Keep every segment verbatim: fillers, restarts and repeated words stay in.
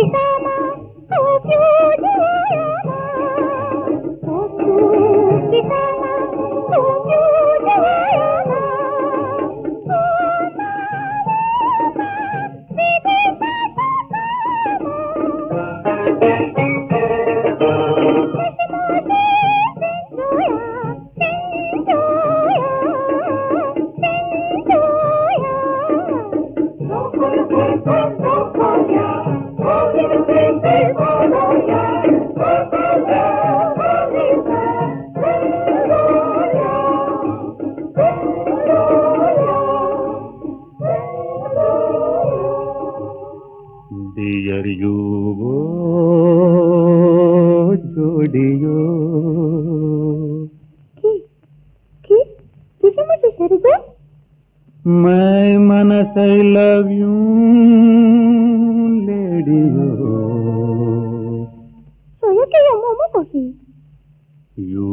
Dear you, जोड़ियो की की किसी मुझे शरीर मैं मनस I love you लेडियो सोया के या मोमो कोसी you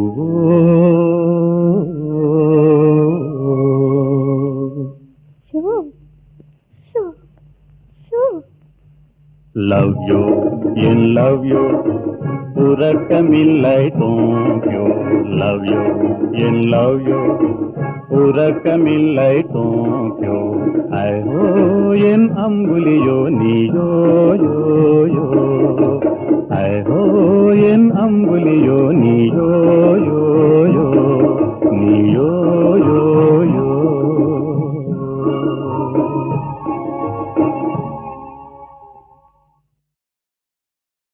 शो शो शो love you in love you உறக்கமில்லை தூங்கியோ love you in love you உறக்கமில்லை தூங்கியோ ஐயோ என் அம்புலியோ நீயோ யோ யோ ஐயோ என் அம்புலியோ